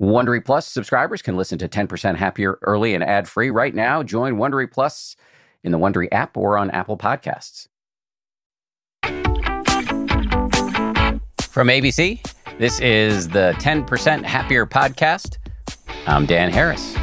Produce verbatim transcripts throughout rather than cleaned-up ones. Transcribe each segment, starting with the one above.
Wondery Plus subscribers can listen to ten percent Happier early and ad-free right now. Join Wondery Plus in the Wondery app or on Apple Podcasts. From A B C, this is the ten percent Happier podcast. I'm Dan Harris.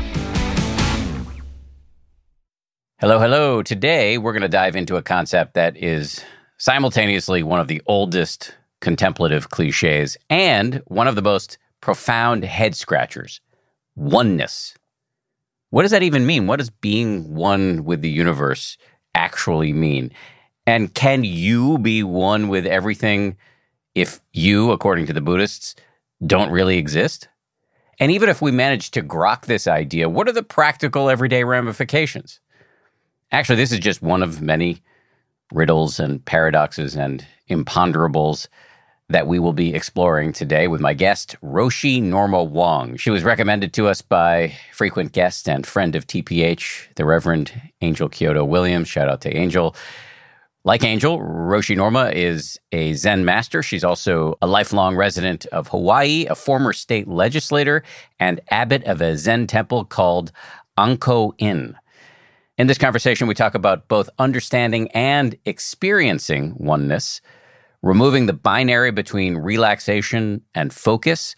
Hello, hello. Today, we're going to dive into a concept that is simultaneously one of the oldest contemplative cliches and one of the most profound head scratchers: oneness. What does that even mean? What does being one with the universe actually mean? And can you be one with everything if you, according to the Buddhists, don't really exist? And even if we manage to grok this idea, what are the practical everyday ramifications? Actually, this is just one of many riddles and paradoxes and imponderables that we will be exploring today with my guest, Roshi Norma Wong. She was recommended to us by frequent guest and friend of T P H, the Reverend Angel Kyoto Williams. Shout out to Angel. Like Angel, Roshi Norma is a Zen master. She's also a lifelong resident of Hawaii, a former state legislator, and abbot of a Zen temple called Anko-in. In this conversation, we talk about both understanding and experiencing oneness, removing the binary between relaxation and focus,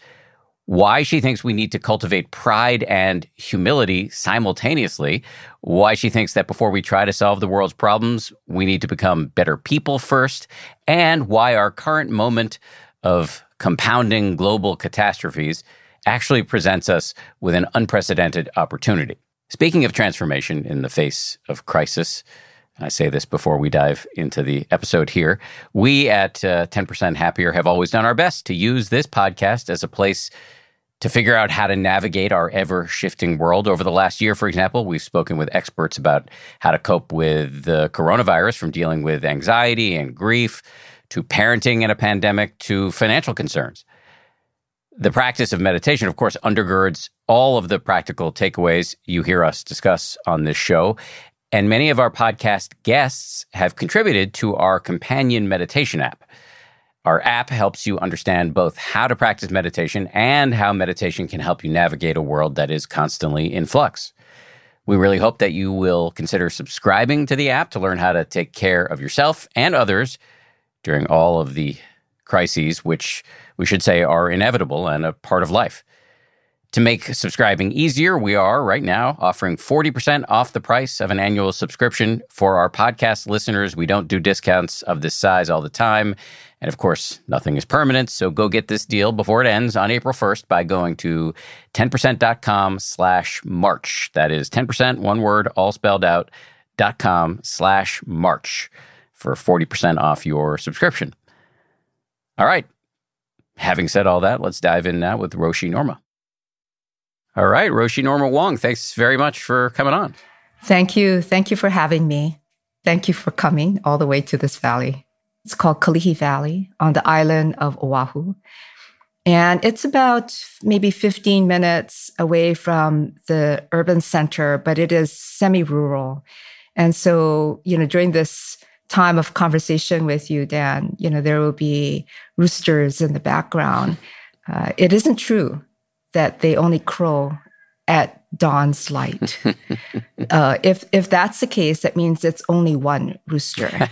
why she thinks we need to cultivate pride and humility simultaneously, why she thinks that before we try to solve the world's problems, we need to become better people first, and why our current moment of compounding global catastrophes actually presents us with an unprecedented opportunity. Speaking of transformation in the face of crisis, I say this before we dive into the episode here, we at uh, ten percent Happier have always done our best to use this podcast as a place to figure out how to navigate our ever-shifting world. Over the last year, for example, we've spoken with experts about how to cope with the coronavirus, from dealing with anxiety and grief to parenting in a pandemic to financial concerns. The practice of meditation, of course, undergirds all of the practical takeaways you hear us discuss on this show. And many of our podcast guests have contributed to our companion meditation app. Our app helps you understand both how to practice meditation and how meditation can help you navigate a world that is constantly in flux. We really hope that you will consider subscribing to the app to learn how to take care of yourself and others during all of the crises, which we should say are inevitable and a part of life. To make subscribing easier, we are right now offering forty percent off the price of an annual subscription for our podcast listeners. We don't do discounts of this size all the time. And of course, nothing is permanent. So go get this deal before it ends on April first by going to ten percent dot com slash March. That is ten percent, one word, all spelled out, dot com slash March for forty percent off your subscription. All right. Having said all that, let's dive in now with Roshi Norma. All right, Roshi Norma Wong, thanks very much for coming on. Thank you. Thank you for having me. Thank you for coming all the way to this valley. It's called Kalihi Valley on the island of Oahu. And it's about maybe fifteen minutes away from the urban center, but it is semi-rural. And so, you know, during this time of conversation with you, Dan, you know, there will be roosters in the background. Uh, it isn't true that they only crow at dawn's light. uh, if if that's the case, that means it's only one rooster.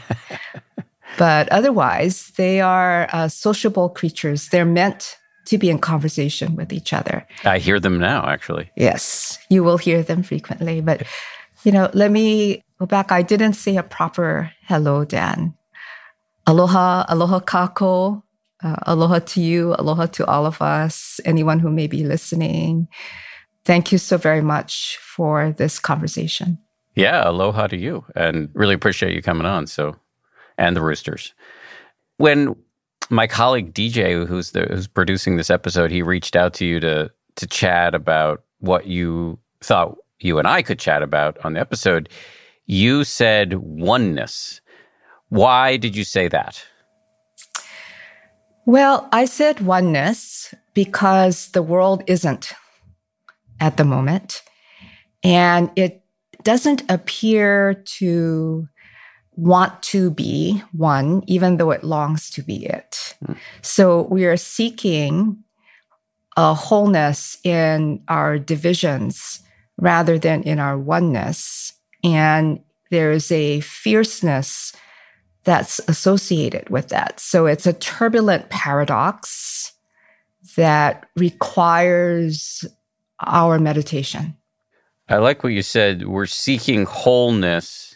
But otherwise, they are uh, sociable creatures. They're meant to be in conversation with each other. I hear them now, actually. Yes, you will hear them frequently. But, you know, let me go back. I didn't say a proper hello, Dan. Aloha, aloha kako. Uh, aloha to you, aloha to all of us, anyone who may be listening. Thank you so very much for this conversation. Yeah, aloha to you, and really appreciate you coming on. So, and the roosters. When my colleague D J, who's the, who's producing this episode, he reached out to you to to chat about what you thought you and I could chat about on the episode. You said oneness. Why did you say that? Well, I said oneness because the world isn't at the moment. And it doesn't appear to want to be one, even though it longs to be it. Mm. So we are seeking a wholeness in our divisions rather than in our oneness. And there's a fierceness that's associated with that. So it's a turbulent paradox that requires our meditation. I like what you said. We're seeking wholeness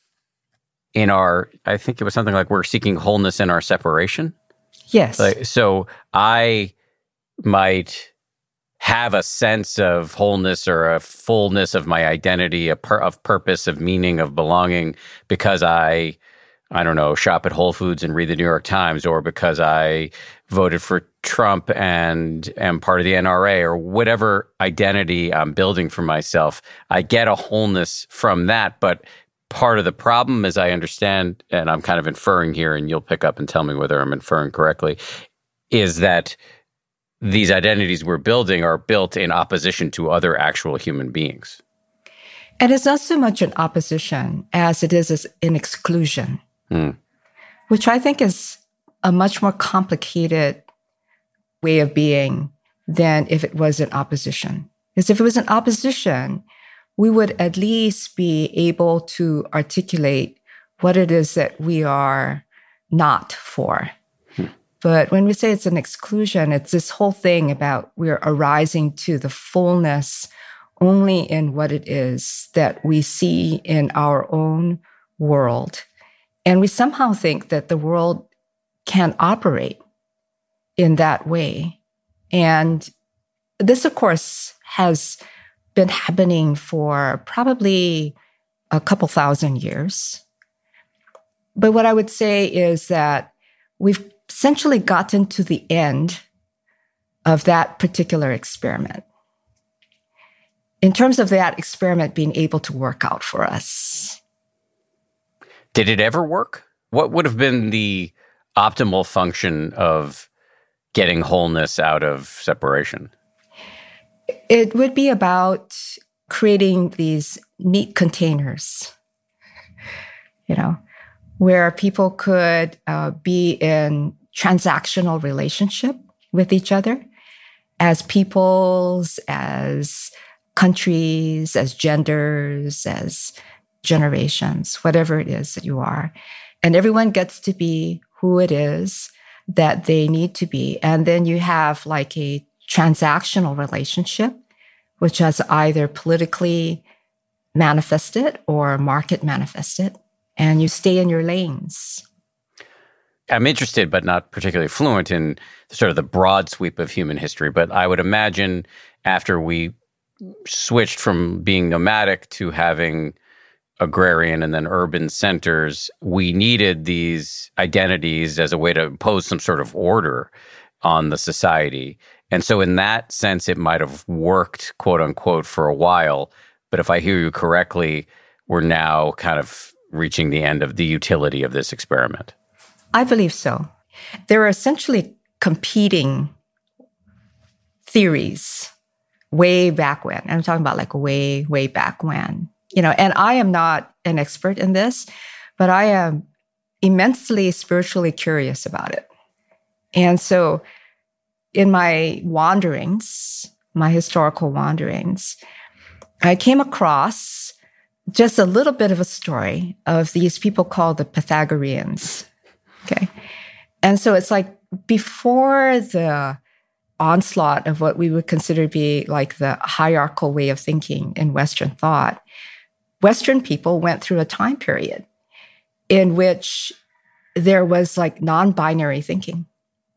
in our, I think it was something like we're seeking wholeness in our separation. Yes. Like, so I might have a sense of wholeness or a fullness of my identity, a pur- of purpose, of meaning, of belonging, because I, I don't know, shop at Whole Foods and read the New York Times, or because I voted for Trump and am part of the N R A, or whatever identity I'm building for myself. I get a wholeness from that. But part of the problem, as I understand, and I'm kind of inferring here, and you'll pick up and tell me whether I'm inferring correctly, is that these identities we're building are built in opposition to other actual human beings. And it's not so much an opposition as it is an exclusion, hmm. which I think is a much more complicated way of being than if it was an opposition. Because if it was an opposition, we would at least be able to articulate what it is that we are not for. Hmm. But when we say it's an exclusion, it's this whole thing about we're arising to the fullness only in what it is that we see in our own world. And we somehow think that the world can operate in that way. And this, of course, has been happening for probably a couple thousand years. But what I would say is that we've essentially gotten to the end of that particular experiment. In terms of that experiment being able to work out for us. Did it ever work? What would have been the optimal function of getting wholeness out of separation? It would be about creating these neat containers, you know, where people could uh, be in transactional relationship with each other as peoples, as countries, as genders, as generations, whatever it is that you are. And everyone gets to be who it is that they need to be. And then you have like a transactional relationship, which has either politically manifested or market manifested, and you stay in your lanes. I'm interested, but not particularly fluent in sort of the broad sweep of human history. But I would imagine after we switched from being nomadic to having agrarian and then urban centers, we needed these identities as a way to impose some sort of order on the society. And so in that sense, it might have worked, quote unquote, for a while. But if I hear you correctly, we're now kind of reaching the end of the utility of this experiment. I believe so. There are essentially competing theories way back when. I'm talking about like way, way back when. You know, and I am not an expert in this, but I am immensely spiritually curious about it. And so in my wanderings, my historical wanderings, I came across just a little bit of a story of these people called the Pythagoreans. Okay. And so it's like before the onslaught of what we would consider to be like the hierarchical way of thinking in Western thought, Western people went through a time period in which there was like non-binary thinking.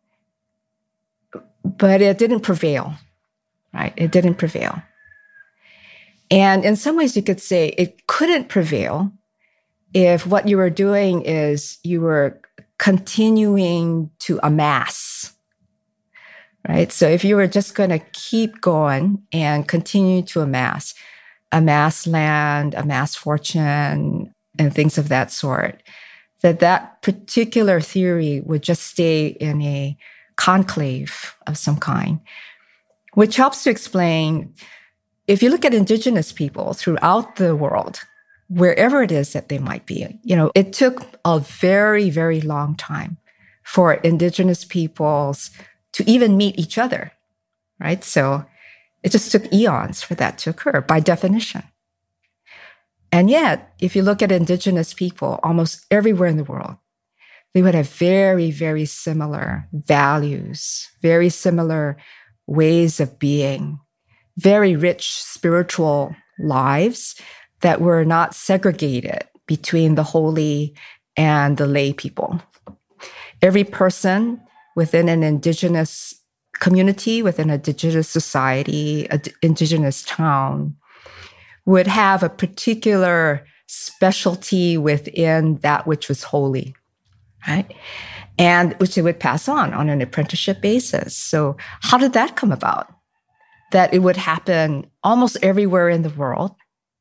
But it didn't prevail, right? It didn't prevail. And in some ways, you could say it couldn't prevail if what you were doing is you were continuing to amass, right? So if you were just going to keep going and continue to amass, amass land, amass fortune, and things of that sort, that that particular theory would just stay in a conclave of some kind, which helps to explain, if you look at indigenous people throughout the world, wherever it is that they might be, you know, it took a very, very long time for indigenous peoples to even meet each other, right? So it just took eons for that to occur by definition. And yet, if you look at indigenous people almost everywhere in the world, they would have very, very similar values, very similar ways of being, very rich spiritual lives that were not segregated between the holy and the lay people. Every person within an indigenous community, within an indigenous society, an indigenous town, would have a particular specialty within that which was holy, right? And which they would pass on on an apprenticeship basis. So how did that come about? That it would happen almost everywhere in the world.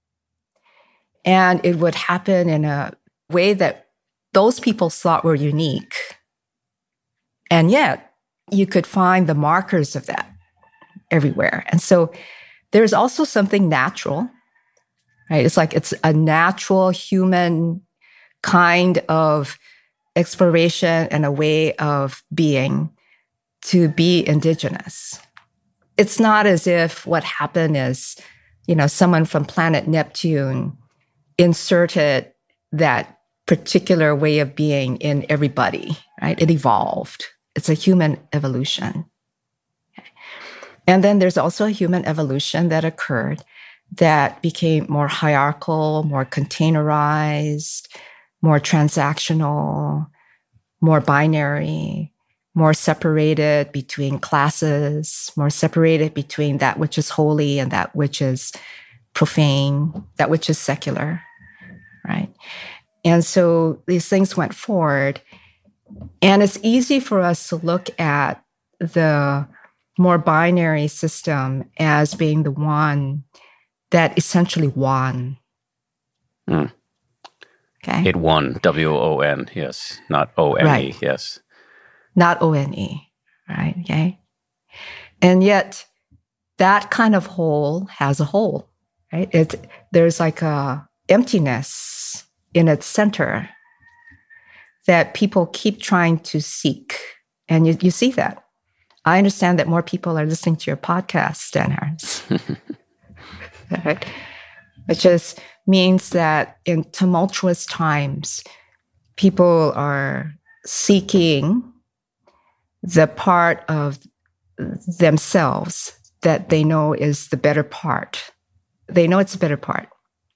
And it would happen in a way that those people thought were unique. And yet you could find the markers of that everywhere. And so there's also something natural, right? It's like it's a natural human kind of exploration and a way of being to be indigenous. It's not as if what happened is, you know, someone from planet Neptune inserted that particular way of being in everybody, right? It evolved. It's a human evolution. And then there's also a human evolution that occurred that became more hierarchical, more containerized, more transactional, more binary, more separated between classes, more separated between that which is holy and that which is profane, that which is secular, right? And so these things went forward. And it's easy for us to look at the more binary system as being the one that essentially won. Mm. Okay. It won, W O N, yes, not O N E, right. yes. Not O N E, right? Okay. And yet that kind of whole has a hole, right? It, there's like a emptiness in its center that people keep trying to seek. And you, you see that. I understand that more people are listening to your podcast, Dan Harris. Right? Which just means that in tumultuous times, people are seeking the part of themselves that they know is the better part. They know it's the better part.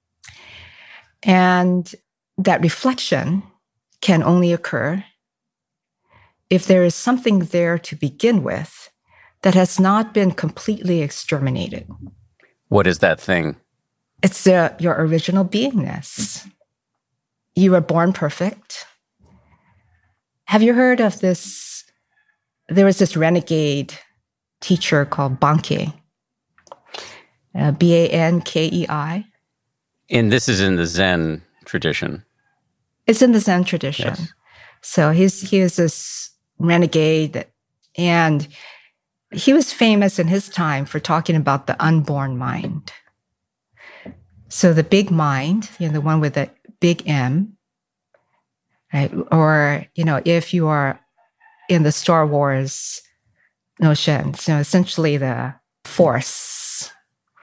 And that reflection can only occur if there is something there to begin with that has not been completely exterminated. What is that thing? It's the, your original beingness. You were born perfect. Have you heard of this? There was this renegade teacher called Bankei, uh, B A N K E I. And this is in the Zen tradition. It's in the Zen tradition. Yes. So he's he was this renegade, and he was famous in his time for talking about the unborn mind. So the big mind, you know, the one with the big M, right? Or, you know, if you are in the Star Wars notion, so essentially the force.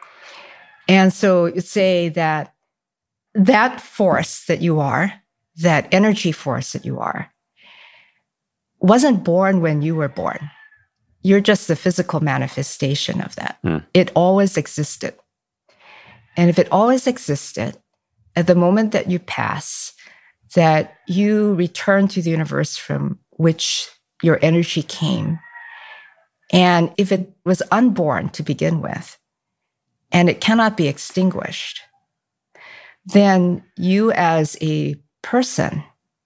And so you'd say that that force that you are, that energy force that you are, wasn't born when you were born. You're just the physical manifestation of that. Mm. It always existed. And if it always existed, at the moment that you pass, that you return to the universe from which your energy came. And if it was unborn to begin with, and it cannot be extinguished, then you as a person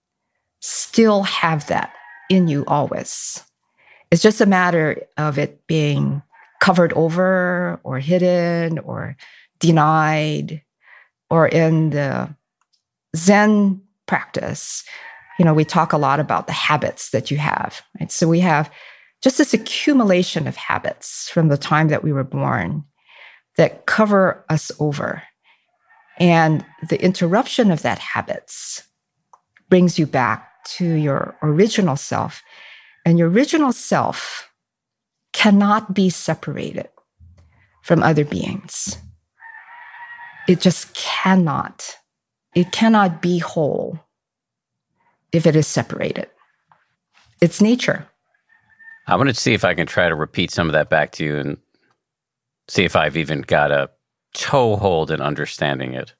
still have that in you always. It's just a matter of it being covered over or hidden or denied, or in the Zen practice, you know, we talk a lot about the habits that you have, right? So we have just this accumulation of habits from the time that we were born that cover us over. And the interruption of that habits brings you back to your original self. And your original self cannot be separated from other beings. It just cannot. It cannot be whole if it is separated. It's nature. I want to see if I can try to repeat some of that back to you and see if I've even got a toehold in understanding it.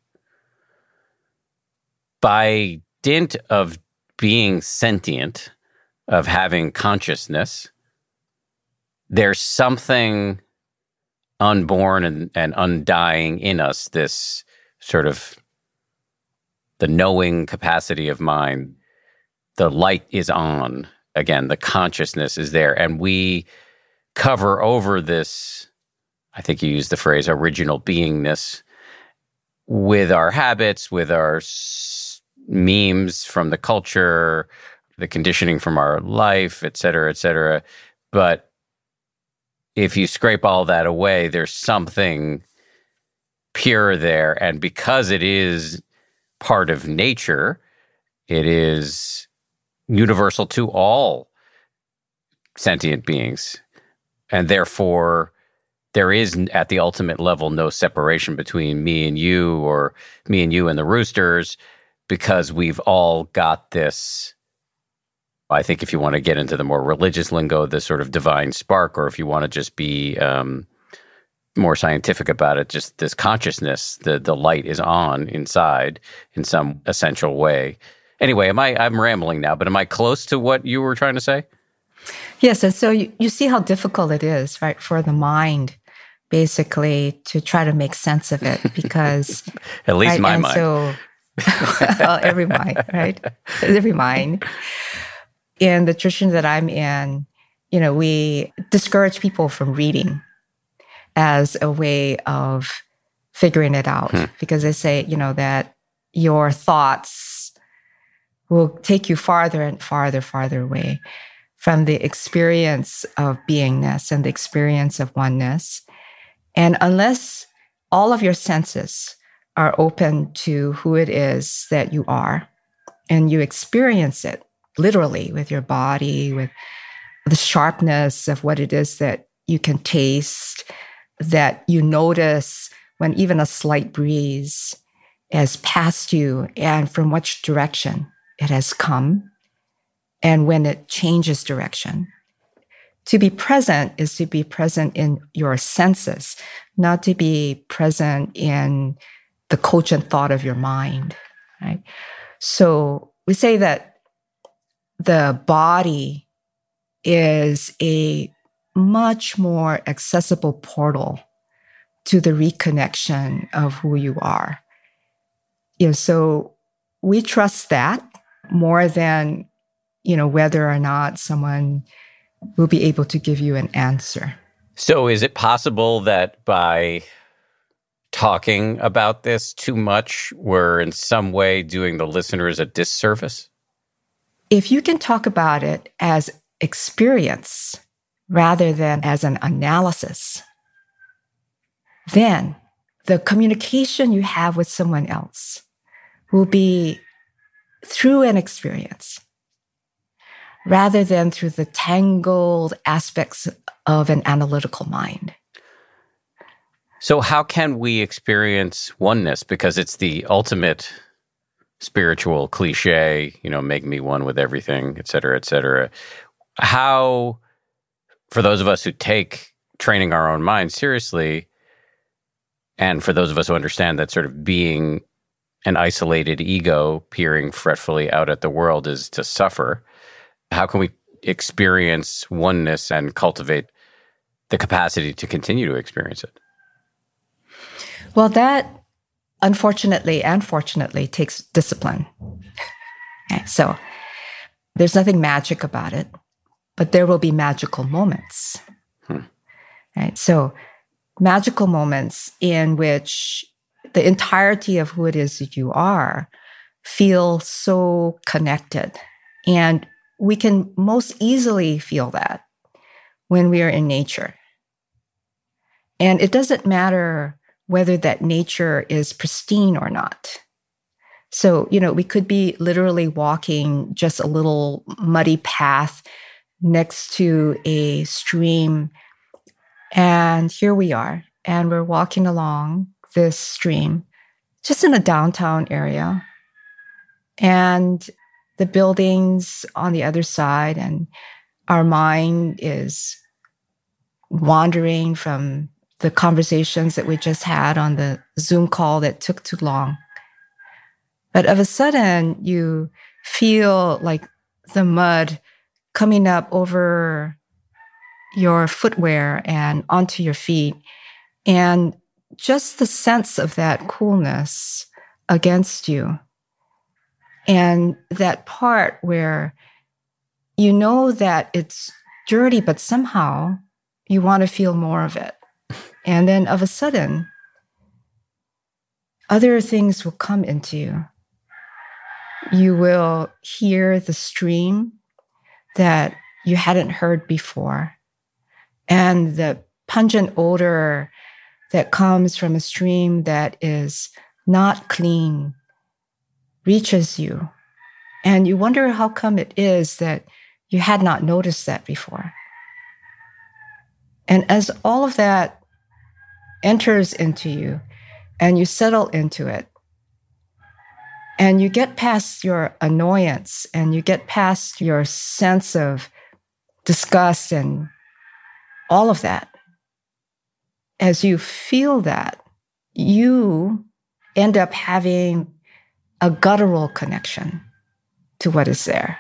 By dint of being sentient, of having consciousness, there's something unborn and, and undying in us, this sort of the knowing capacity of mind. The light is on. Again, the consciousness is there. And we cover over this, I think you used the phrase, original beingness, with our habits, with our s- memes from the culture, the conditioning from our life, et cetera, et cetera. But if you scrape all that away, there's something pure there. And because it is part of nature, it is universal to all sentient beings. And therefore, there is, at the ultimate level, no separation between me and you, or me and you and the roosters, because we've all got this. I think if you want to get into the more religious lingo, this sort of divine spark, or if you want to just be um, more scientific about it, just this consciousness, the the light is on inside in some essential way. Anyway, am I, I'm rambling now, but am I close to what you were trying to say? Yes, and so you, you see how difficult it is, right, for the mind, basically, to try to make sense of it, because... At least right, my and mind. So, well, every mind, right? Every mind. In the tradition that I'm in, you know, we discourage people from reading as a way of figuring it out, hmm. because they say, you know, that your thoughts will take you farther and farther, farther away from the experience of beingness and the experience of oneness. And unless all of your senses are open to who it is that you are, and you experience it literally with your body, with the sharpness of what it is that you can taste, that you notice when even a slight breeze has passed you and from which direction it has come, and when it changes direction. To be present is to be present in your senses, not to be present in the cogent thought of your mind, right? So we say that the body is a much more accessible portal to the reconnection of who you are. You know, so we trust that more than, you know, whether or not someone will be able to give you an answer. So is it possible that by talking about this too much, we're in some way doing the listeners a disservice? If you can talk about it as experience rather than as an analysis, then the communication you have with someone else will be through an experience rather than through the tangled aspects of an analytical mind. So how can we experience oneness? Because it's the ultimate spiritual cliche, you know, make me one with everything, et cetera, et cetera. How, for those of us who take training our own mind seriously, and for those of us who understand that sort of being an isolated ego peering fretfully out at the world is to suffer, how can we experience oneness and cultivate the capacity to continue to experience it? Well, that unfortunately and fortunately takes discipline. Okay, so there's nothing magic about it, but there will be magical moments. Hmm. Right? So magical moments in which the entirety of who it is that you are feel so connected. And we can most easily feel that when we are in nature. And it doesn't matter whether that nature is pristine or not. So, you know, we could be literally walking just a little muddy path next to a stream And here we are. And we're walking along this stream, just in a downtown area. And the buildings on the other side, and our mind is wandering from the conversations that we just had on the Zoom call that took too long. But of a sudden, you feel like the mud coming up over your footwear and onto your feet. And just the sense of that coolness against you. And that part where you know that it's dirty, but somehow you want to feel more of it. And then of a sudden, other things will come into you. You will hear the stream that you hadn't heard before. And the pungent odor that comes from a stream that is not clean reaches you. And you wonder how come it is that you had not noticed that before. And as all of that enters into you and you settle into it, and you get past your annoyance and you get past your sense of disgust and all of that, as you feel that, you end up having a guttural connection to what is there.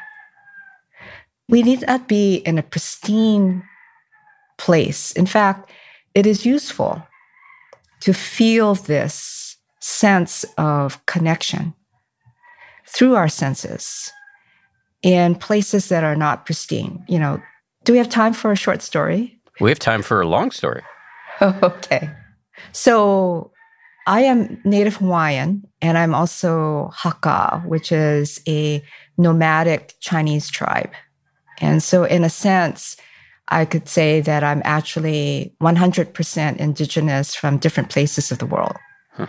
We need not be in a pristine place. In fact, it is useful to feel this sense of connection through our senses in places that are not pristine. You know, do we have time for a short story? We have time for a long story. Oh, okay. So I am Native Hawaiian, and I'm also Hakka, which is a nomadic Chinese tribe. And so in a sense, I could say that I'm actually one hundred percent indigenous from different places of the world. Huh.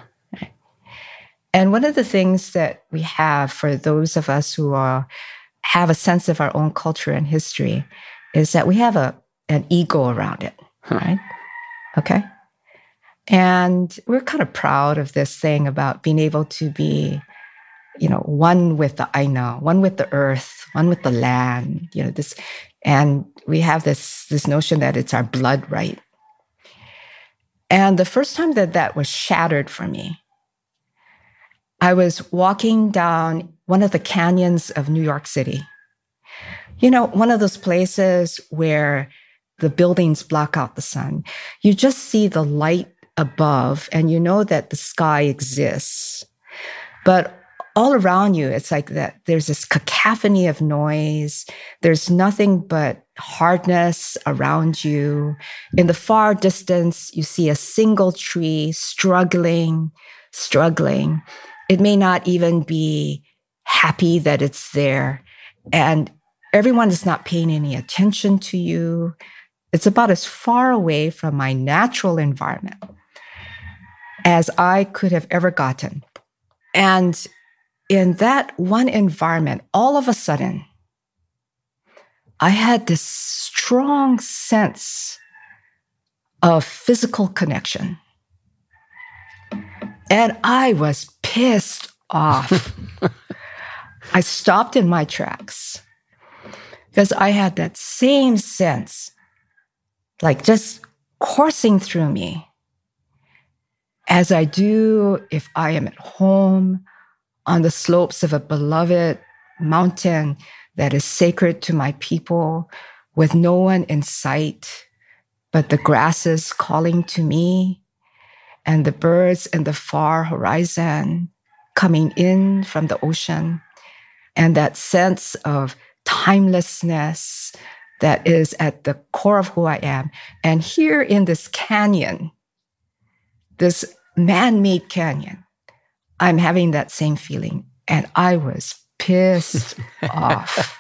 And one of the things that we have for those of us who are, have a sense of our own culture and history is that we have a an ego around it, huh. right? Okay. And we're kind of proud of this thing about being able to be, you know, one with the Aina, one with the earth, one with the land, you know, this, and we have this, this notion that it's our blood right. And the first time that that was shattered for me, I was walking down one of the canyons of New York City. You know, one of those places where the buildings block out the sun. You just see the light above and you know that the sky exists. But all around you, it's like that there's this cacophony of noise. There's nothing but hardness around you. In the far distance, you see a single tree struggling, struggling. It may not even be happy that it's there. And everyone is not paying any attention to you. It's about as far away from my natural environment as I could have ever gotten. And in that one environment, all of a sudden, I had this strong sense of physical connection. And I was pissed off. I stopped in my tracks because I had that same sense, like just coursing through me, as I do if I am at home on the slopes of a beloved mountain that is sacred to my people, with no one in sight, but the grasses calling to me and the birds in the far horizon coming in from the ocean, and that sense of timelessness that is at the core of who I am. And here in this canyon, this man-made canyon, I'm having that same feeling. And I was pissed off.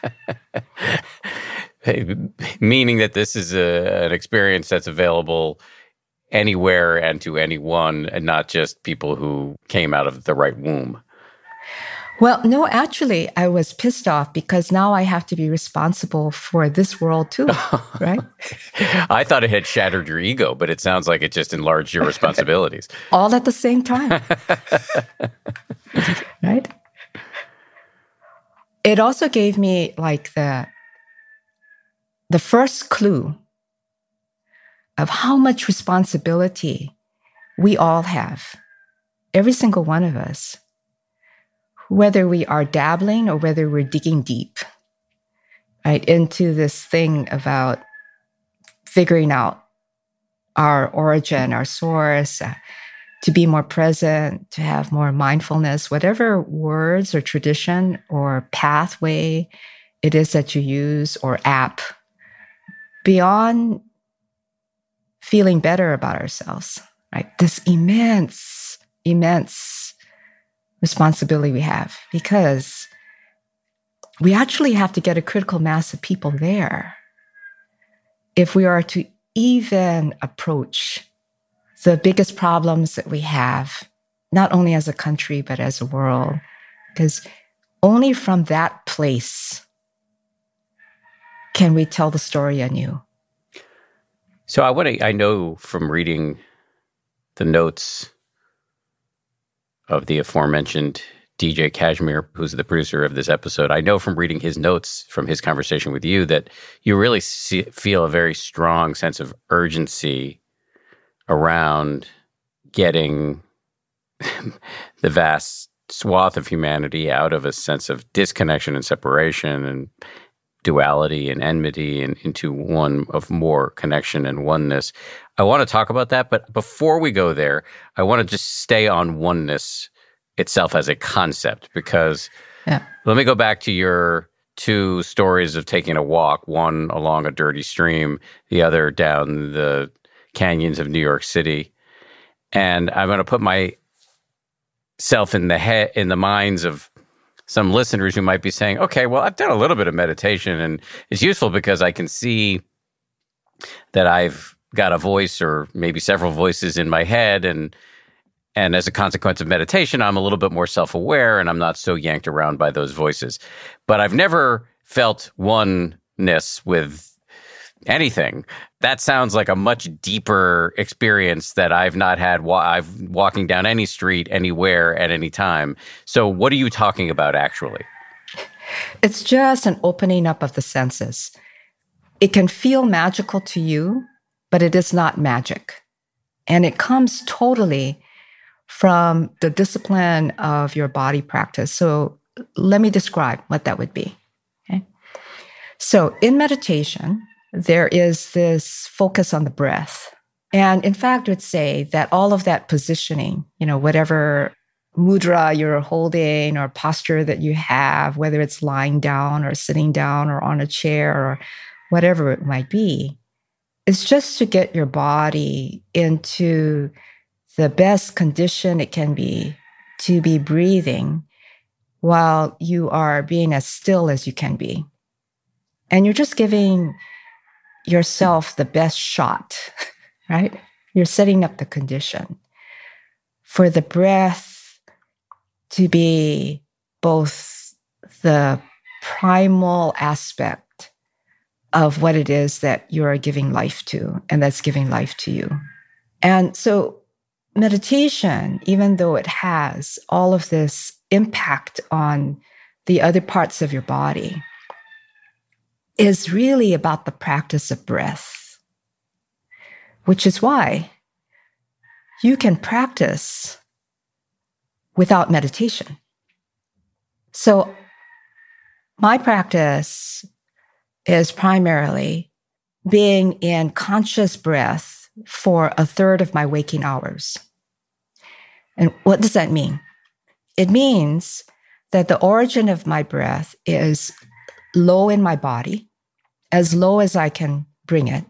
Hey, meaning that this is a, an experience that's available anywhere and to anyone, and not just people who came out of the right womb. Well, no, actually, I was pissed off because now I have to be responsible for this world too, right? I thought it had shattered your ego, but it sounds like it just enlarged your responsibilities. All at the same time, right? It also gave me like the, the first clue of how much responsibility we all have, every single one of us, whether we are dabbling or whether we're digging deep, right, into this thing about figuring out our origin, our source, uh, to be more present, to have more mindfulness, whatever words or tradition or pathway it is that you use or app, beyond feeling better about ourselves, right? This immense, immense responsibility we have, because we actually have to get a critical mass of people there if we are to even approach the biggest problems that we have, not only as a country, but as a world. Because only from that place can we tell the story anew. So I want to, I know from reading the notes of the aforementioned D J Kashmir, who's the producer of this episode, I know from reading his notes from his conversation with you that you really see, feel a very strong sense of urgency around getting the vast swath of humanity out of a sense of disconnection and separation and duality and enmity and into one of more connection and oneness. I want to talk about that, but before we go there, I want to just stay on oneness itself as a concept, because yeah. Let me go back to your two stories of taking a walk, one along a dirty stream, the other down the canyons of New York City. And I'm going to put myself in the head, in the minds of some listeners who might be saying, okay, well, I've done a little bit of meditation and it's useful because I can see that I've got a voice or maybe several voices in my head. And, and as a consequence of meditation, I'm a little bit more self-aware and I'm not so yanked around by those voices. But I've never felt oneness with anything. That sounds like a much deeper experience that I've not had. Wa- I've walking down any street, anywhere, at any time. So what are you talking about actually? It's just an opening up of the senses. It can feel magical to you, but it is not magic. And it comes totally from the discipline of your body practice. So let me describe what that would be. Okay? So in meditation, there is this focus on the breath. And in fact, I would say that all of that positioning, you know, whatever mudra you're holding or posture that you have, whether it's lying down or sitting down or on a chair or whatever it might be, is just to get your body into the best condition it can be to be breathing while you are being as still as you can be. And you're just giving yourself the best shot, right? You're setting up the condition for the breath to be both the primal aspect of what it is that you are giving life to, and that's giving life to you. And so meditation, even though it has all of this impact on the other parts of your body, is really about the practice of breath, which is why you can practice without meditation. So my practice is primarily being in conscious breath for a third of my waking hours. And what does that mean? It means that the origin of my breath is low in my body, as low as I can bring it.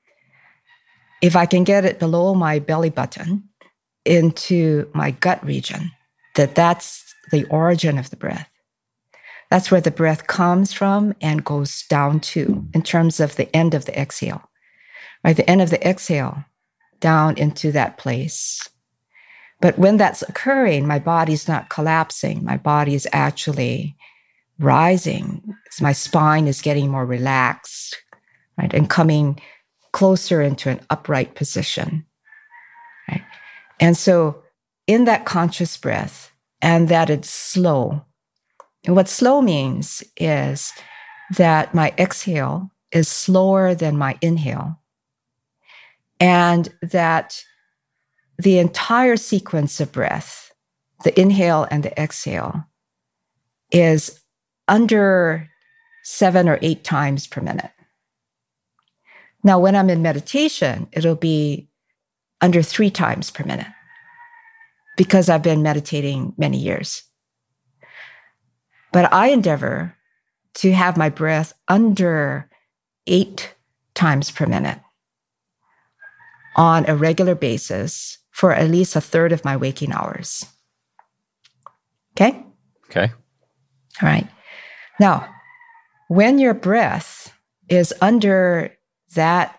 If I can get it below my belly button into my gut region, that that's the origin of the breath. That's where the breath comes from and goes down to in terms of the end of the exhale, right? The end of the exhale down into that place But when that's occurring, my body's not collapsing. My body is actually rising. My spine is getting more relaxed, right? And coming closer into an upright position, right? And so in that conscious breath, and that it's slow. And what slow means is that my exhale is slower than my inhale. And that the entire sequence of breath, the inhale and the exhale, is under seven or eight times per minute. Now, when I'm in meditation, it'll be under three times per minute because I've been meditating many years. But I endeavor to have my breath under eight times per minute on a regular basis for at least a third of my waking hours. Okay? Okay. All right. Now, when your breath is under that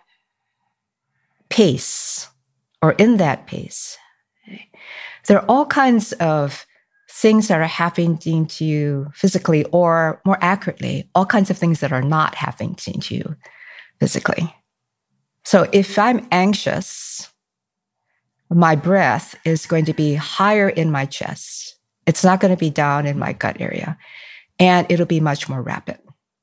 pace or in that pace, there are all kinds of things that are happening to you physically, or more accurately, all kinds of things that are not happening to you physically. So if I'm anxious, my breath is going to be higher in my chest. It's not going to be down in my gut area, and it'll be much more rapid.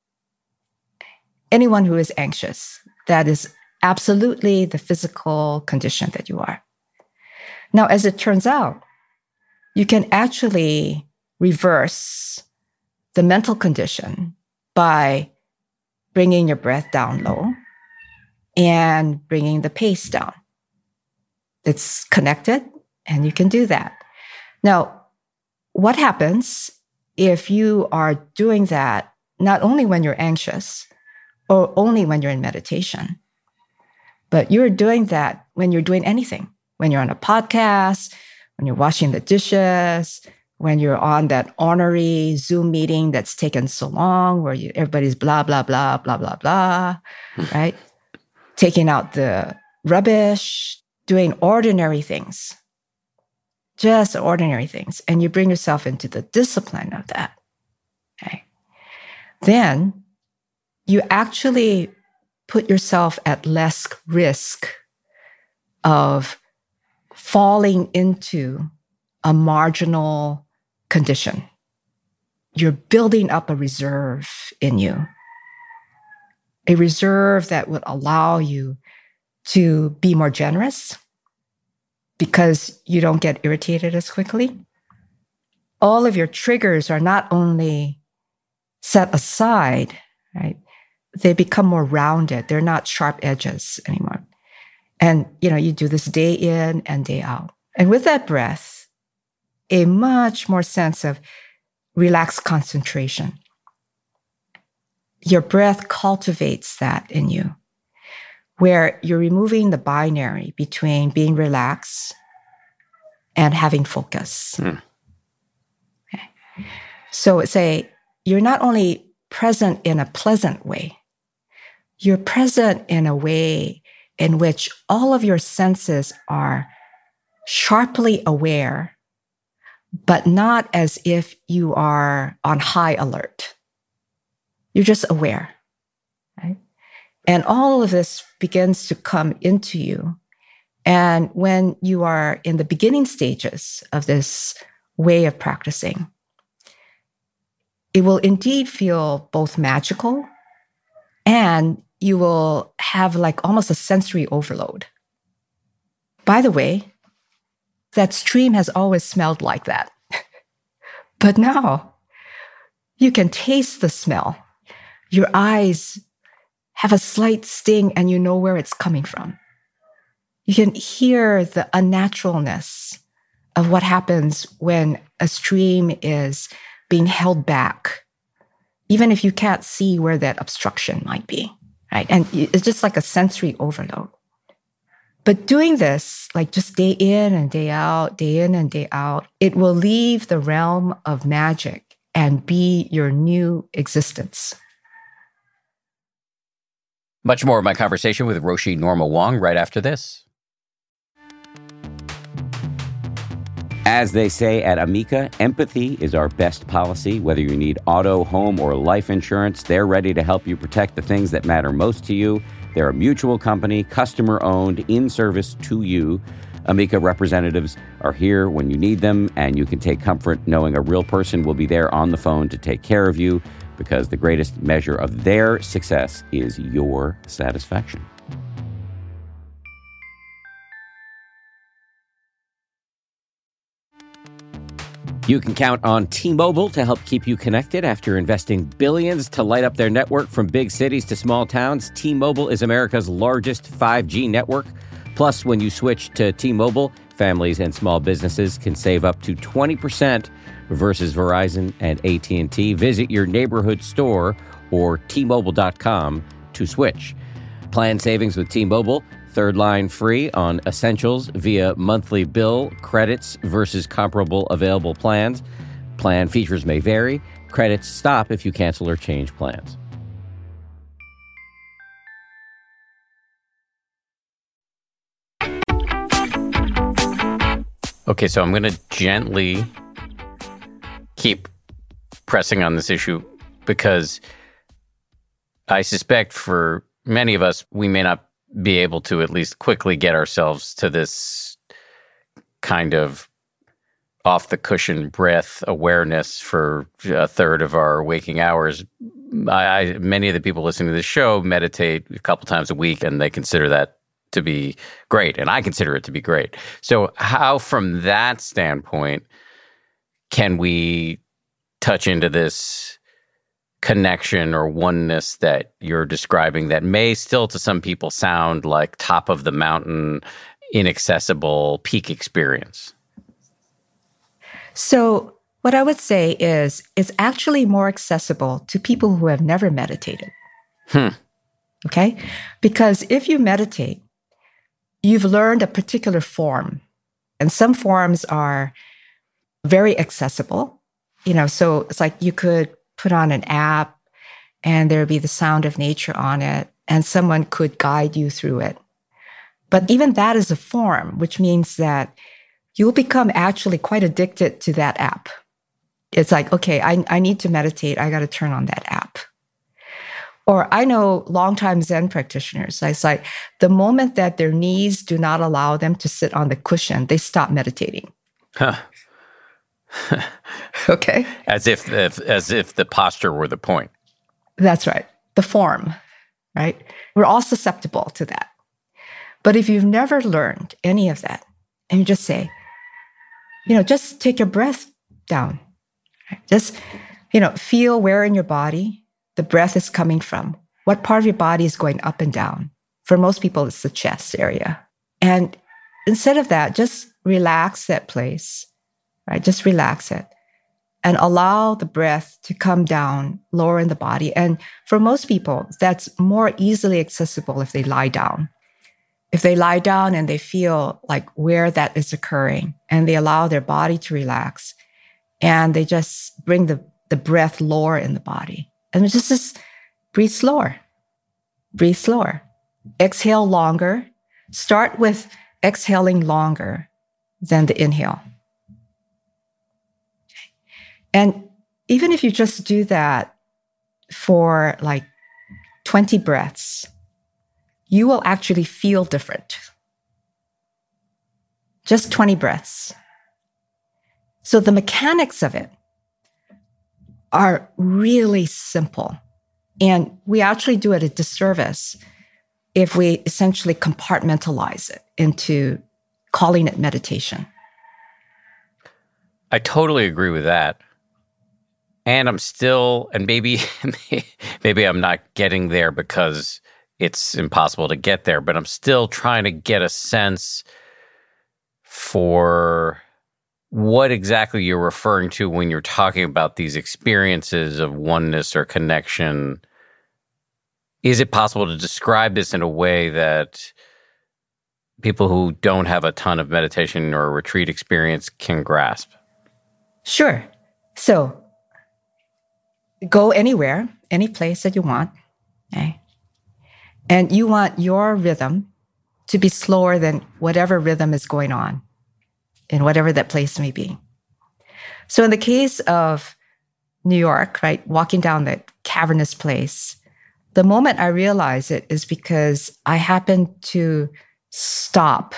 Anyone who is anxious, that is absolutely the physical condition that you are. Now, as it turns out, you can actually reverse the mental condition by bringing your breath down low and bringing the pace down. It's connected, and you can do that. Now, what happens if you are doing that not only when you're anxious or only when you're in meditation, but you're doing that when you're doing anything, when you're on a podcast, when you're washing the dishes, when you're on that ornery Zoom meeting that's taken so long, where you, everybody's blah, blah, blah, blah, blah, blah, right? Taking out the rubbish, doing ordinary things, just ordinary things, and you bring yourself into the discipline of that, okay? Then you actually put yourself at less risk of falling into a marginal condition. You're building up a reserve in you, a reserve that would allow you to be more generous because you don't get irritated as quickly. All of your triggers are not only set aside, right? They become more rounded. They're not sharp edges anymore. And, you know, you do this day in and day out. And with that breath, a much more sense of relaxed concentration. Your breath cultivates that in you, where you're removing the binary between being relaxed and having focus. Hmm. Okay. So say you're not only present in a pleasant way, you're present in a way in which all of your senses are sharply aware, but not as if you are on high alert. You're just aware, right? And all of this begins to come into you. And when you are in the beginning stages of this way of practicing, it will indeed feel both magical, and you will have like almost a sensory overload. By the way, that stream has always smelled like that. But now you can taste the smell. Your eyes have a slight sting and you know where it's coming from. You can hear the unnaturalness of what happens when a stream is being held back, even if you can't see where that obstruction might be, right? And it's just like a sensory overload. But doing this, like just day in and day out, day in and day out, it will leave the realm of magic and be your new existence. Much more of my conversation with Roshi Norma Wong right after this. As they say at Amica, empathy is our best policy. Whether you need auto, home, or life insurance, they're ready to help you protect the things that matter most to you. They're a mutual company, customer-owned, in service to you. Amica representatives are here when you need them, and you can take comfort knowing a real person will be there on the phone to take care of you, because the greatest measure of their success is your satisfaction. You can count on T-Mobile to help keep you connected after investing billions to light up their network from big cities to small towns. T-Mobile is America's largest five G network. Plus, when you switch to T-Mobile, families and small businesses can save up to twenty percent versus Verizon and A T and T. Visit your neighborhood store or T Mobile dot com to switch. Plan savings with T-Mobile. Third line free on essentials via monthly bill, credits versus comparable available plans. Plan features may vary. Credits stop if you cancel or change plans. Okay, so I'm going to gently keep pressing on this issue because I suspect for many of us, we may not be able to at least quickly get ourselves to this kind of off-the-cushion breath awareness for a third of our waking hours. I, I, many of the people listening to this show meditate a couple times a week, and they consider that to be great, and I consider it to be great. So how, from that standpoint, can we touch into this connection or oneness that you're describing that may still to some people sound like top of the mountain, inaccessible peak experience? So what I would say is it's actually more accessible to people who have never meditated. Hmm. Okay? Because if you meditate, you've learned a particular form, and some forms are very accessible. You know, so it's like you could put on an app and there'd be the sound of nature on it, and someone could guide you through it. But even that is a form, which means that you'll become actually quite addicted to that app. It's like, okay, I, I need to meditate. I got to turn on that app. Or I know longtime Zen practitioners. It's like the moment that their knees do not allow them to sit on the cushion, they stop meditating. Huh. Okay. As if, if as if the posture were the point. That's right. The form, right? We're all susceptible to that. But if you've never learned any of that, and you just say, you know, just take your breath down. Right? Just, you know, feel where in your body the breath is coming from. What part of your body is going up and down? For most people, it's the chest area. And instead of that, just relax that place. Right? Just relax it and allow the breath to come down lower in the body. And for most people, that's more easily accessible if they lie down. If they lie down and they feel like where that is occurring and they allow their body to relax and they just bring the, the breath lower in the body. And just, just breathe slower, breathe slower, exhale longer. Start with exhaling longer than the inhale. And even if you just do that for like twenty breaths, you will actually feel different. Just twenty breaths. So the mechanics of it are really simple. And we actually do it a disservice if we essentially compartmentalize it into calling it meditation. I totally agree with that. And I'm still, and maybe, maybe I'm not getting there because it's impossible to get there, but I'm still trying to get a sense for what exactly you're referring to when you're talking about these experiences of oneness or connection. Is it possible to describe this in a way that people who don't have a ton of meditation or retreat experience can grasp? Sure. So, go anywhere, any place that you want, okay? And you want your rhythm to be slower than whatever rhythm is going on in whatever that place may be. So in the case of New York, right, walking down that cavernous place, the moment I realize it is because I happened to stop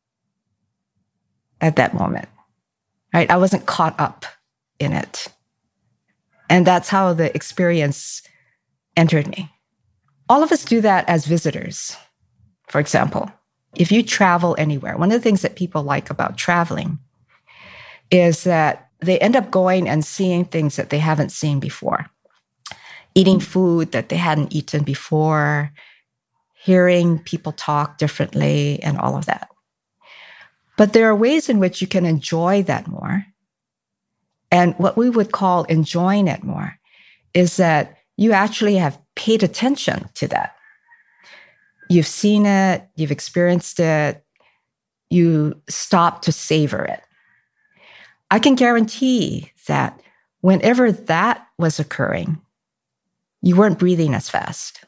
at that moment, right? I wasn't caught up in it. And that's how the experience entered me. All of us do that as visitors. For example, if you travel anywhere, one of the things that people like about traveling is that they end up going and seeing things that they haven't seen before, eating food that they hadn't eaten before, hearing people talk differently, and all of that. But there are ways in which you can enjoy that more. And what we would call enjoying it more is that you actually have paid attention to that. You've seen it, you've experienced it, you stop to savor it. I can guarantee that whenever that was occurring, you weren't breathing as fast.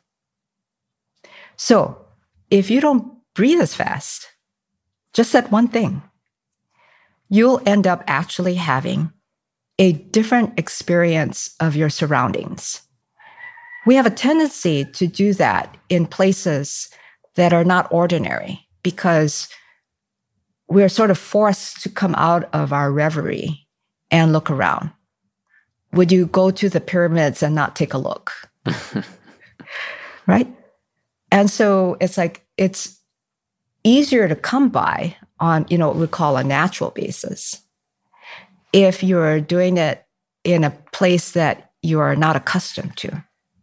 So if you don't breathe as fast, just that one thing, you'll end up actually having a different experience of your surroundings. We have a tendency to do that in places that are not ordinary because we're sort of forced to come out of our reverie and look around. Would you go to the pyramids and not take a look? Right? And so it's like, it's easier to come by on, you know, what we call a natural basis if you're doing it in a place that you are not accustomed to.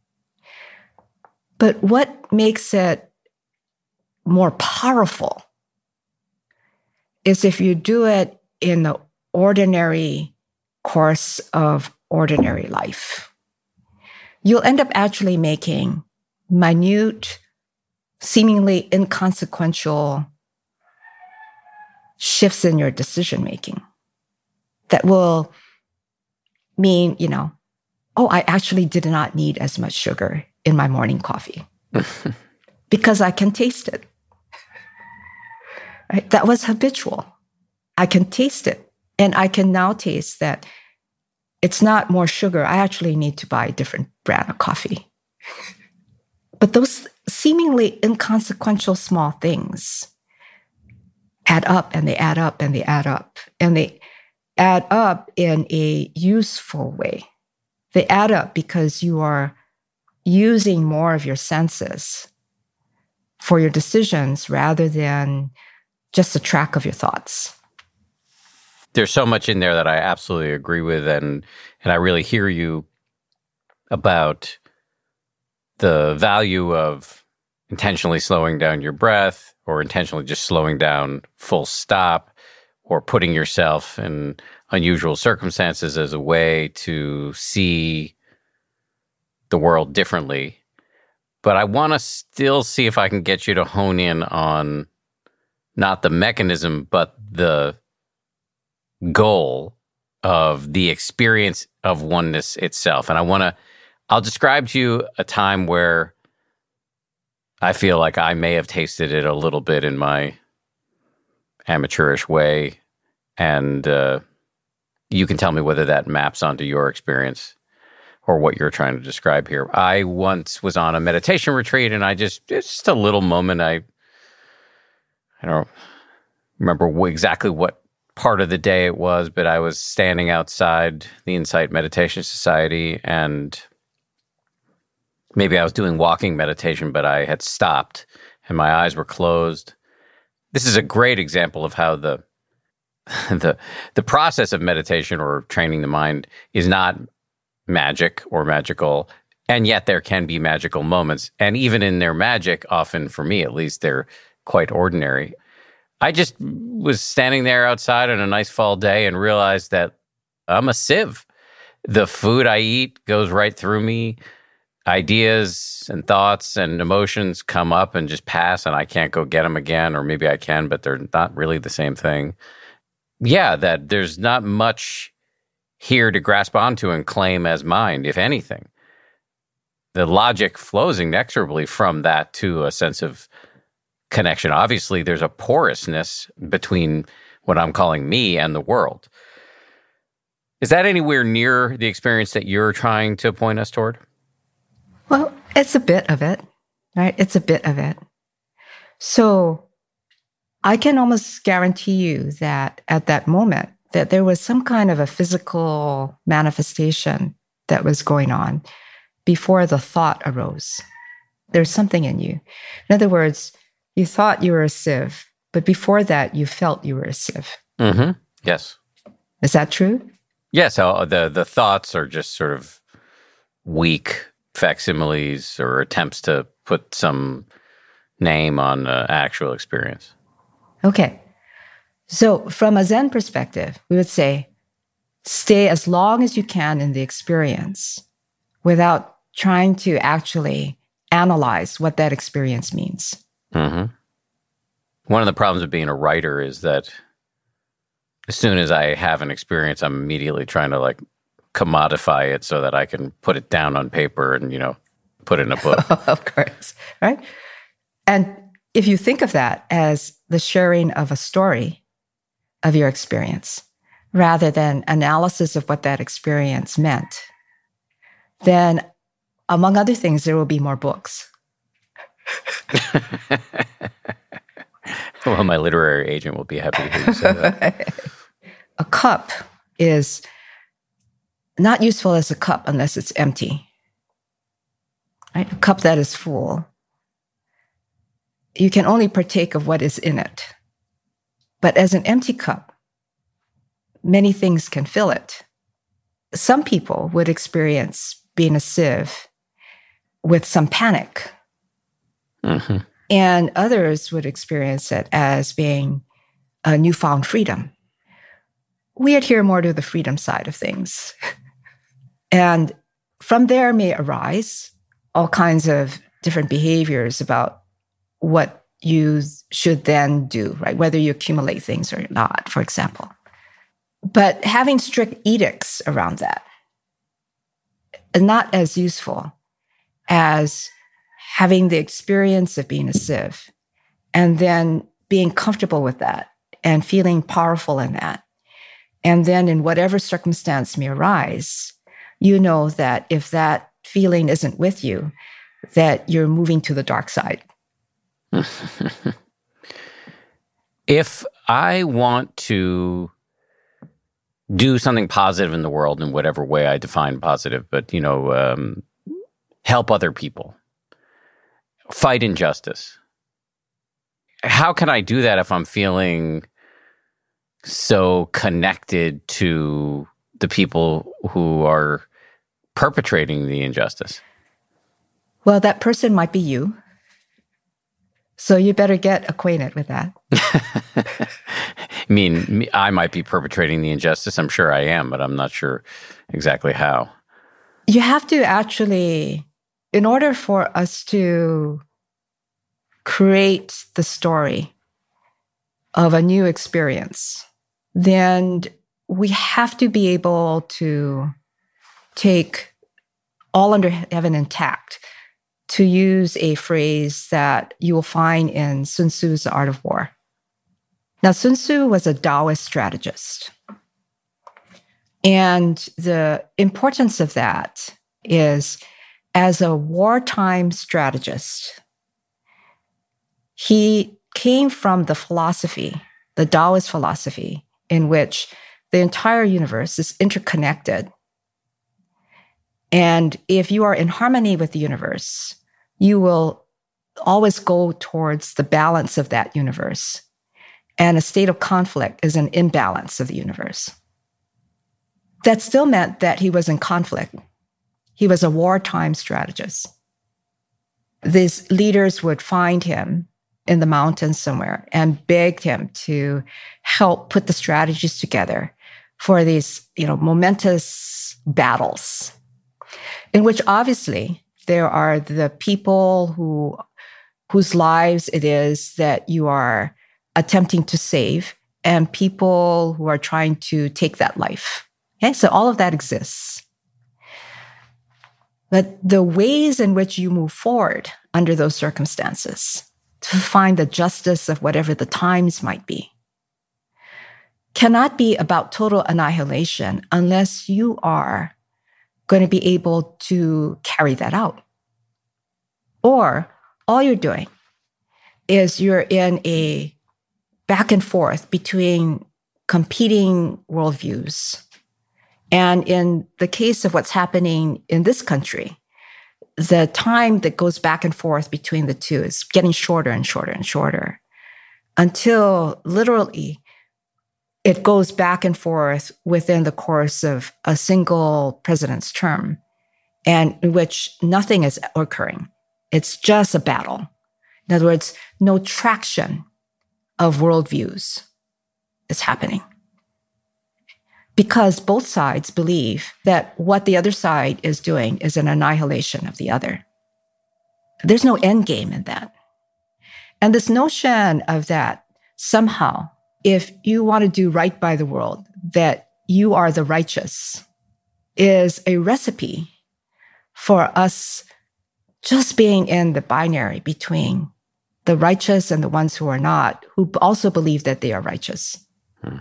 But what makes it more powerful is if you do it in the ordinary course of ordinary life. You'll end up actually making minute, seemingly inconsequential shifts in your decision-making that will mean, you know, oh, I actually did not need as much sugar in my morning coffee because I can taste it. Right? That was habitual. I can taste it. And I can now taste that it's not more sugar. I actually need to buy a different brand of coffee. But those seemingly inconsequential small things add up and they add up and they add up. And they add up in a useful way. They add up because you are using more of your senses for your decisions rather than just a track of your thoughts. There's so much in there that I absolutely agree with, and and I really hear you about the value of intentionally slowing down your breath or intentionally just slowing down full stop or putting yourself in unusual circumstances as a way to see the world differently. But I want to still see if I can get you to hone in on not the mechanism, but the goal of the experience of oneness itself. And I want to, I'll describe to you a time where I feel like I may have tasted it a little bit in my amateurish way. And uh, you can tell me whether that maps onto your experience or what you're trying to describe here. I once was on a meditation retreat, and I just, it's just a little moment. I, I don't remember wh- exactly what part of the day it was, but I was standing outside the Insight Meditation Society, and maybe I was doing walking meditation, but I had stopped and my eyes were closed. This is a great example of how the the the process of meditation or training the mind is not magic or magical, and yet there can be magical moments. And even in their magic, often for me at least, they're quite ordinary. I just was standing there outside on a nice fall day and realized that I'm a sieve. The food I eat goes right through me. Ideas and thoughts and emotions come up and just pass, and I can't go get them again, or maybe I can, but they're not really the same thing. Yeah, that there's not much here to grasp onto and claim as mine, if anything. The logic flows inexorably from that to a sense of connection. Obviously, there's a porousness between what I'm calling me and the world. Is that anywhere near the experience that you're trying to point us toward? Well, it's a bit of it, right? It's a bit of it. So I can almost guarantee you that at that moment, that there was some kind of a physical manifestation that was going on before the thought arose. There's something in you. In other words, you thought you were a sieve, but before that, you felt you were a sieve. Mm-hmm. Yes. Is that true? Yes. So the, the thoughts are just sort of weak facsimiles or attempts to put some name on uh, actual experience. Okay. So from a Zen perspective, we would say, stay as long as you can in the experience without trying to actually analyze what that experience means. Mm-hmm. One of the problems of being a writer is that as soon as I have an experience, I'm immediately trying to like commodify it so that I can put it down on paper and, you know, put it in a book. Of course, right? And if you think of that as the sharing of a story of your experience, rather than analysis of what that experience meant, then among other things, there will be more books. Well, my literary agent will be happy to hear you say that. A cup is not useful as a cup unless it's empty. Right? A cup that is full, you can only partake of what is in it. But as an empty cup, many things can fill it. Some people would experience being a sieve with some panic. Mm-hmm. And others would experience it as being a newfound freedom. We adhere more to the freedom side of things. And from there may arise all kinds of different behaviors about what you should then do, right? Whether you accumulate things or not, for example. But having strict edicts around that is not as useful as having the experience of being a sieve and then being comfortable with that and feeling powerful in that. And then in whatever circumstance may arise, you know that if that feeling isn't with you, that you're moving to the dark side. If I want to do something positive in the world in whatever way I define positive, but, you know, um, help other people, fight injustice, how can I do that if I'm feeling so connected to the people who are perpetrating the injustice? Well, that person might be you. So you better get acquainted with that. I mean, I might be perpetrating the injustice. I'm sure I am, but I'm not sure exactly how. You have to actually, in order for us to create the story of a new experience, then we have to be able to take all under heaven intact, to use a phrase that you will find in Sun Tzu's The Art of War. Now, Sun Tzu was a Taoist strategist. And the importance of that is, as a wartime strategist, he came from the philosophy, the Taoist philosophy, in which the entire universe is interconnected. And if you are in harmony with the universe, you will always go towards the balance of that universe. And a state of conflict is an imbalance of the universe. That still meant that he was in conflict. He was a wartime strategist. These leaders would find him in the mountains somewhere and begged him to help put the strategies together for these, you know, momentous battles, in which obviously there are the people who whose lives it is that you are attempting to save, and people who are trying to take that life. Okay, so all of that exists. But the ways in which you move forward under those circumstances to find the justice of whatever the times might be cannot be about total annihilation unless you are going to be able to carry that out. Or all you're doing is you're in a back and forth between competing worldviews. And in the case of what's happening in this country, the time that goes back and forth between the two is getting shorter and shorter and shorter until literally it goes back and forth within the course of a single president's term, and in which nothing is occurring. It's just a battle. In other words, no traction of worldviews is happening. Because both sides believe that what the other side is doing is an annihilation of the other. There's no end game in that. And this notion of that somehow, if you want to do right by the world, that you are the righteous, is a recipe for us just being in the binary between the righteous and the ones who are not, who also believe that they are righteous. Hmm.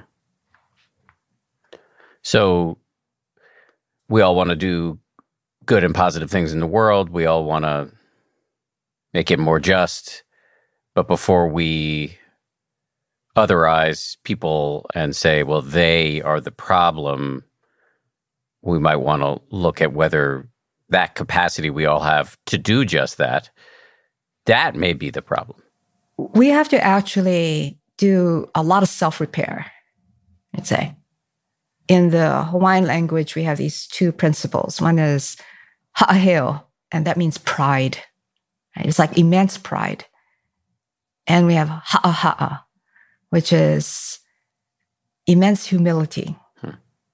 So we all want to do good and positive things in the world. We all want to make it more just. But before we otherize people and say, well, they are the problem, we might want to look at whether that capacity we all have to do just that, that may be the problem. We have to actually do a lot of self-repair, I'd say. In the Hawaiian language, we have these two principles. One is ha'aheo, and that means pride. Right? It's like immense pride. And we have ha'aha'a, which is immense humility. Hmm.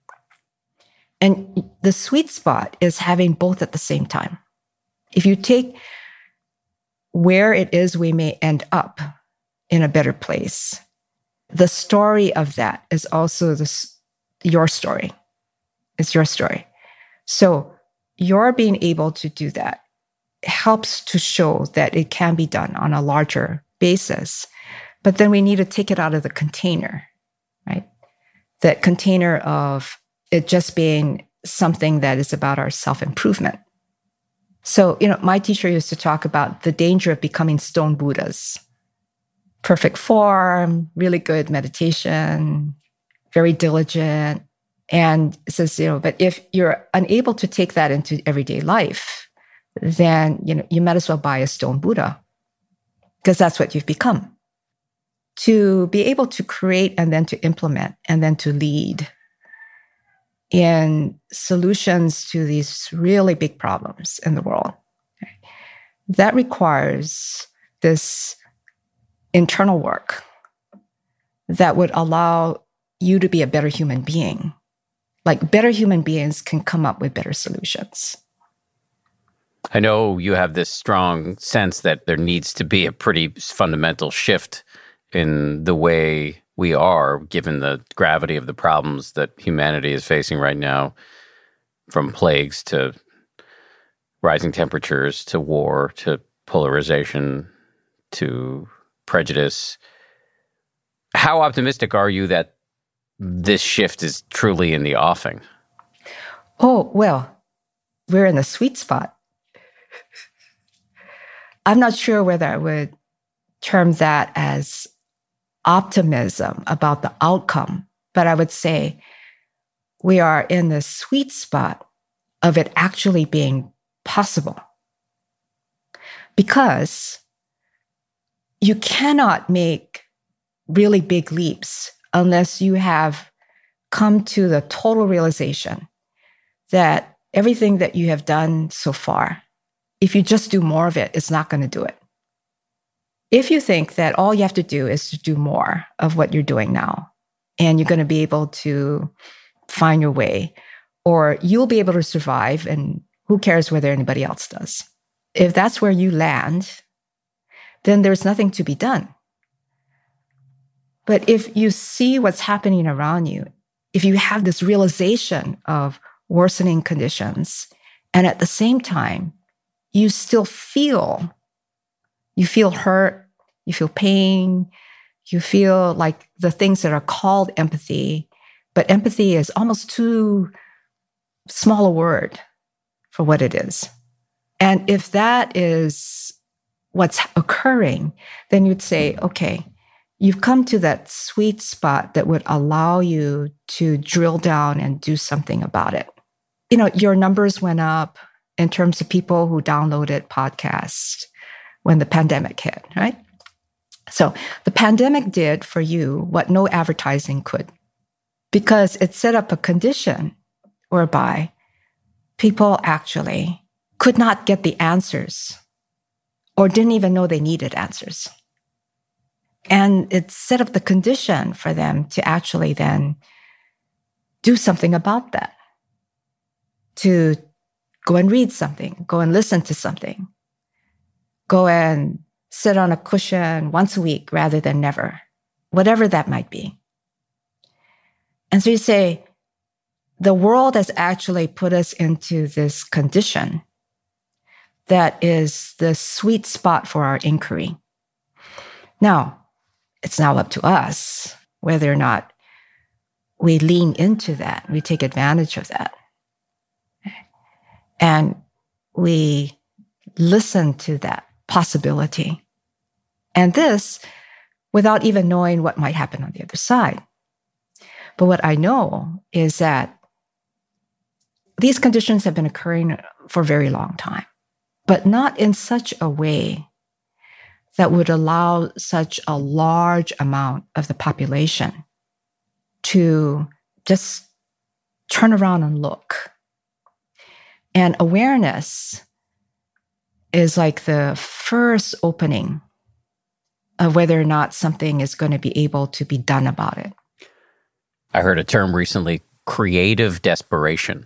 And the sweet spot is having both at the same time. If you take where it is we may end up in a better place, the story of that is also the, your story. It's your story. So your being able to do that helps to show that it can be done on a larger basis. But then we need to take it out of the container, right? That container of it just being something that is about our self-improvement. So, you know, my teacher used to talk about the danger of becoming stone Buddhas. Perfect form, really good meditation, very diligent. And it says, you know, but if you're unable to take that into everyday life, then, you know, you might as well buy a stone Buddha, because that's what you've become. To be able to create and then to implement and then to lead in solutions to these really big problems in the world, that requires this internal work that would allow you to be a better human being. Like better human beings can come up with better solutions. I know you have this strong sense that there needs to be a pretty fundamental shift in the way we are, given the gravity of the problems that humanity is facing right now, from plagues to rising temperatures to war to polarization to prejudice. How optimistic are you that this shift is truly in the offing? Oh, well, we're in the sweet spot. I'm not sure whether I would term that as optimism about the outcome, but I would say we are in the sweet spot of it actually being possible. Because you cannot make really big leaps unless you have come to the total realization that everything that you have done so far, if you just do more of it, it's not going to do it. If you think that all you have to do is to do more of what you're doing now, and you're going to be able to find your way, or you'll be able to survive, and who cares whether anybody else does? If that's where you land, then there's nothing to be done. But if you see what's happening around you, if you have this realization of worsening conditions, and at the same time, you still feel You feel hurt, you feel pain, You feel like the things that are called empathy, but empathy is almost too small a word for what it is. And if that is what's occurring, then you'd say, okay, you've come to that sweet spot that would allow you to drill down and do something about it. You know, your numbers went up in terms of people who downloaded podcasts when the pandemic hit, right? So the pandemic did for you what no advertising could, because it set up a condition whereby people actually could not get the answers or didn't even know they needed answers. And it set up the condition for them to actually then do something about that, to go and read something, go and listen to something, go and sit on a cushion once a week rather than never, whatever that might be. And so you say, the world has actually put us into this condition that is the sweet spot for our inquiry. Now, it's now up to us whether or not we lean into that, we take advantage of that, and we listen to that possibility. And this without even knowing what might happen on the other side. But what I know is that these conditions have been occurring for a very long time, but not in such a way that would allow such a large amount of the population to just turn around and look. And awareness is like the first opening of whether or not something is going to be able to be done about it. I heard a term recently, creative desperation.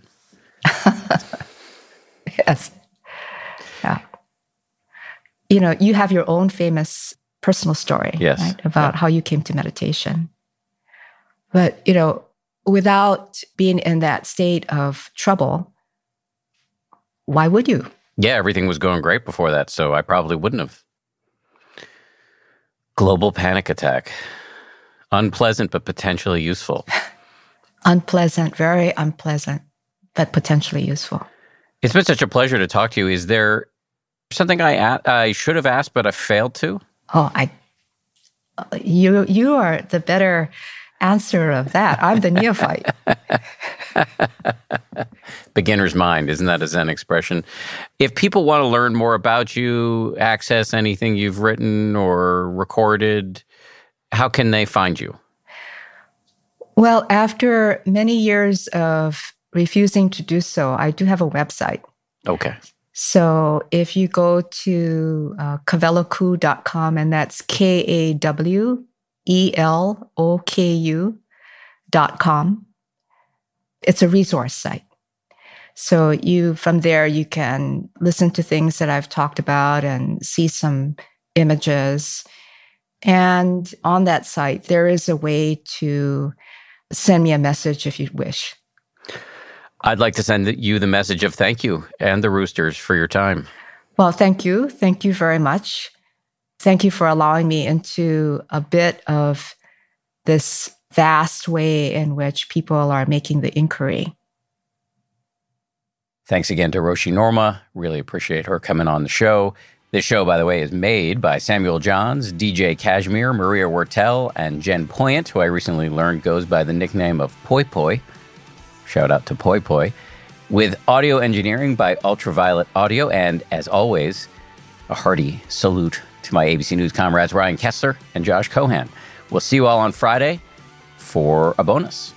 Yes. Yeah. You know, you have your own famous personal story, yes, right, about yeah. how you came to meditation. But, you know, without being in that state of trouble, why would you? Yeah, everything was going great before that, so I probably wouldn't have. Global panic attack. Unpleasant, but potentially useful. Unpleasant, very unpleasant, but potentially useful. It's been such a pleasure to talk to you. Is there something I a- I should have asked, but I failed to? Oh, I, you, you are the better answer of that. I'm the neophyte. Beginner's mind, isn't that a Zen expression? If people want to learn more about you, access anything you've written or recorded, how can they find you? Well, after many years of refusing to do so, I do have a website. Okay. So if you go to uh, kaweloku dot com, and that's K A W E L O K U dot com, it's a resource site. So you, from there, you can listen to things that I've talked about and see some images. And on that site, there is a way to send me a message if you wish. I'd like to send you the message of thank you and the Roosters for your time. Well, thank you. Thank you very much. Thank you for allowing me into a bit of this vast way in which people are making the inquiry. Thanks again to Roshi Norma. Really appreciate her coming on the show. This show, by the way, is made by Samuel Johns, D J Kashmir, Maria Wortel, and Jen Poyant, who I recently learned goes by the nickname of Poi Poi. Shout out to Poi Poi. With audio engineering by Ultraviolet Audio. And as always, a hearty salute to my A B C News comrades Ryan Kessler and Josh Cohan. We'll see you all on Friday for a bonus.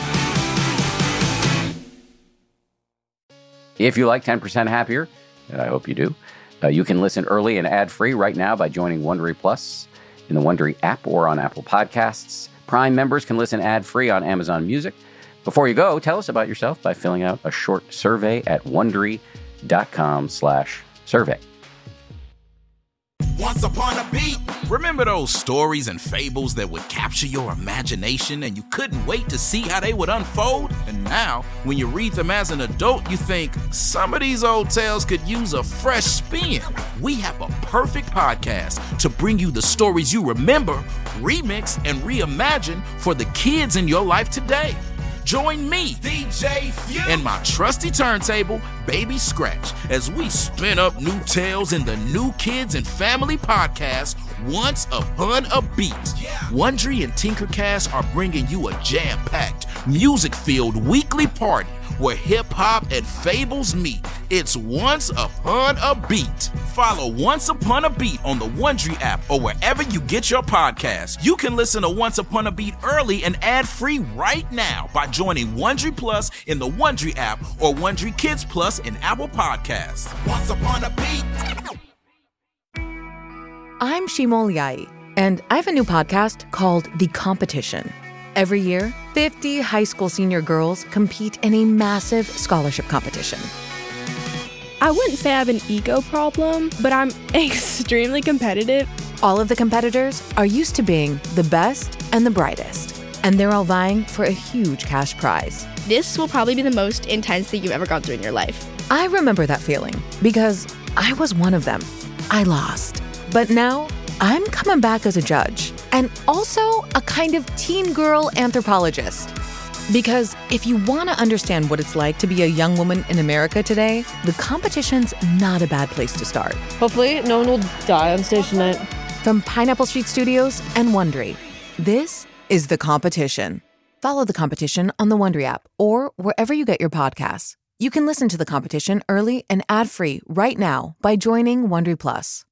If you like ten percent Happier, and I hope you do, uh, you can listen early and ad-free right now by joining Wondery Plus in the Wondery app or on Apple Podcasts. Prime members can listen ad-free on Amazon Music. Before you go, tell us about yourself by filling out a short survey at Wondery.com slash survey. Once upon a beat. Remember those stories and fables that would capture your imagination and you couldn't wait to see how they would unfold? And now, when you read them as an adult, you think, some of these old tales could use a fresh spin. We have a perfect podcast to bring you the stories you remember, remix, and reimagine for the kids in your life today. Join me, D J Few, and my trusty turntable, Baby Scratch, as we spin up new tales in the New Kids and Family podcast, Once Upon a Beat. Yeah. Wondery and Tinkercast are bringing you a jam-packed, music-filled weekly party where hip-hop and fables meet. It's Once Upon a Beat. Follow Once Upon a Beat on the Wondery app or wherever you get your podcasts. You can listen to Once Upon a Beat early and ad-free right now by joining Wondery Plus in the Wondery app or Wondery Kids Plus in Apple Podcasts. Once Upon a Beat. I'm Shimol Yai, and I have a new podcast called The Competition. Every year, fifty high school senior girls compete in a massive scholarship competition. I wouldn't say I have an ego problem, but I'm extremely competitive. All of the competitors are used to being the best and the brightest, and they're all vying for a huge cash prize. This will probably be the most intense thing you've ever gone through in your life. I remember that feeling because I was one of them. I lost. But now, I'm coming back as a judge and also a kind of teen girl anthropologist. Because if you want to understand what it's like to be a young woman in America today, the competition's not a bad place to start. Hopefully, no one will die on stage tonight. From Pineapple Street Studios and Wondery, this is The Competition. Follow The Competition on the Wondery app or wherever you get your podcasts. You can listen to The Competition early and ad-free right now by joining Wondery Plus.